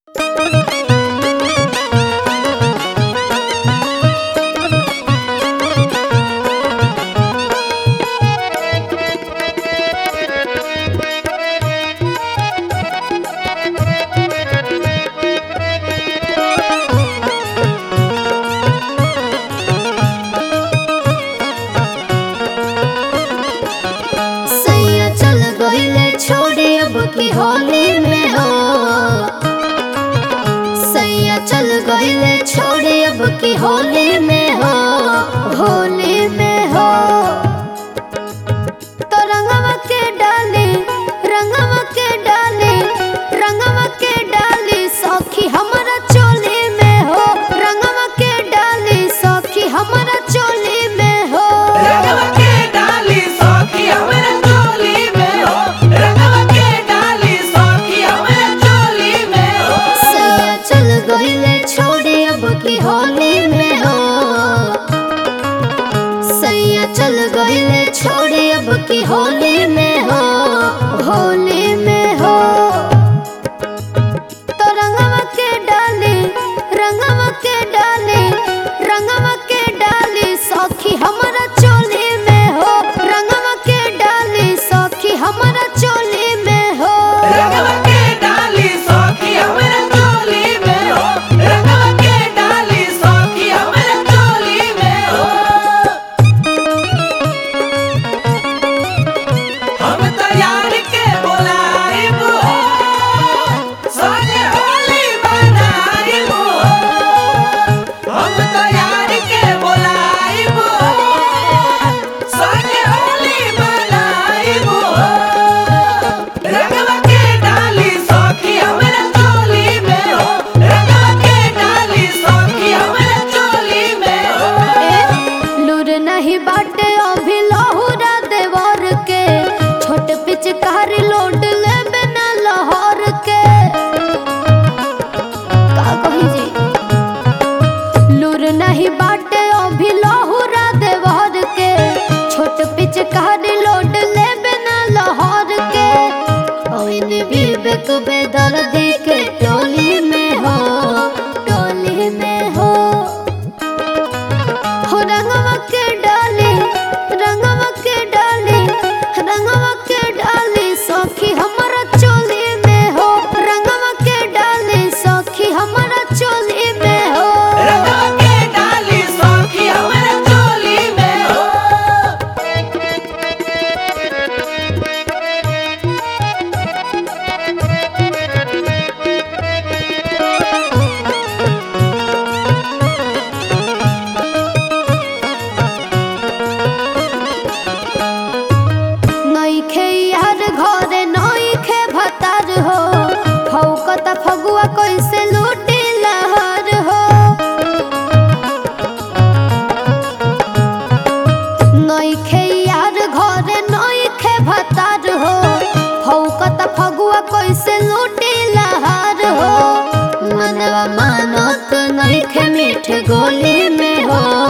की होली में हो सैया चल गईले छोड़े अब की होली में हो होली में हो तो रंगवा के डाली रंगवा के डाली रंगवा के डाली सखी हमारा चोली में हो रंगवा के डाली सखी हमारा चोली में हो रंगवा के डाली सखी हमारा चोली में हो रंगवा के डाली सखी हमारा चोली में हो सैया चल गईले छोड़े अब की होली में हो सैया चल गईले छोड़े अब की होली में हो होली में हो तो रंगवा के डाली रंगवा के डाली रंगवा के डाली सखी हमारा चोली में हो रंगवा के डाली सखी हमारा चोली में हो रंगवा के डाली सखी हमारा चोली में हो रंगवा के डाली सखी हमारा चोली में हो हम तैयार के बोलाइब हो सोने होली बनाइब हो हम तैयार के बोलाइब हो सोने होली बनाइब हो रंगवा के डाली सखी हमारा चोली में हो रंगवा के डाली सखी हमारा चोली में हो लूर नहीं बाटे अभी लहुरा देवर के छोट पिचकारी लोट ले बिना लहर के का कही जी लूर नहीं बाटे अभी लहुरा देवर के छोट पिचकारी लोट ले बिना लहर के ओइन विवेक बेदर्दी के टोली में हो टोली में हो रंगवा के डाली रंगवा के डाली रंगवा के डाली सखी हमारा चोली में हो रंगवा के डाली सखी हमारा चोली में हो रंगवा के डाली सखी हमारा चोली में हो नइखे यार घरे नइखे भतार हो फौकत फगुआ कैसे लूटी लहर हो नइखे यार घरे नइखे भतार हो फौकत फगुआ कैसे लूटी लहर हो मनवा मानत नइखे मीठ गोली में हो